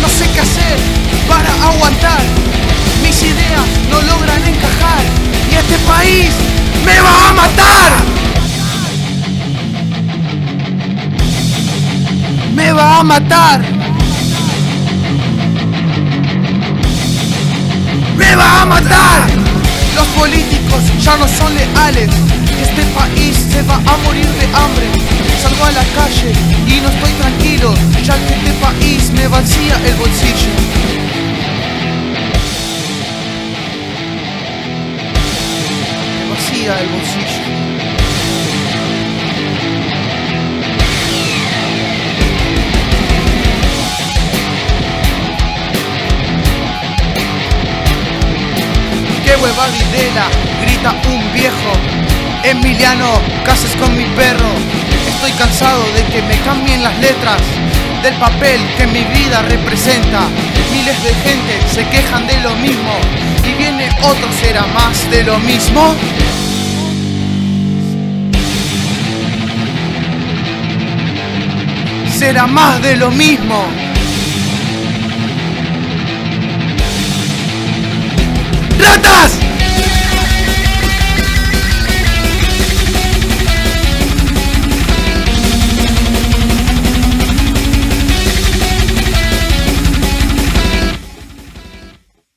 no sé qué hacer para aguantar. Mis ideas no logran encajar y este país me va a matar. Me va a matar. Me va a matar. Los políticos ya no son leales. Este país se va a morir de hambre. Salgo a la calle y no estoy tranquilo, ya que este país me vacía el bolsillo. Me vacía el bolsillo. ¡Qué hueva videla! Grita un viejo. Emiliano, ¿qué haces con mi perro? Estoy cansado de que me cambien las letras del papel que mi vida representa. Miles de gente se quejan de lo mismo y viene otro, ¿será más de lo mismo? Será más de lo mismo. ¡Ratas!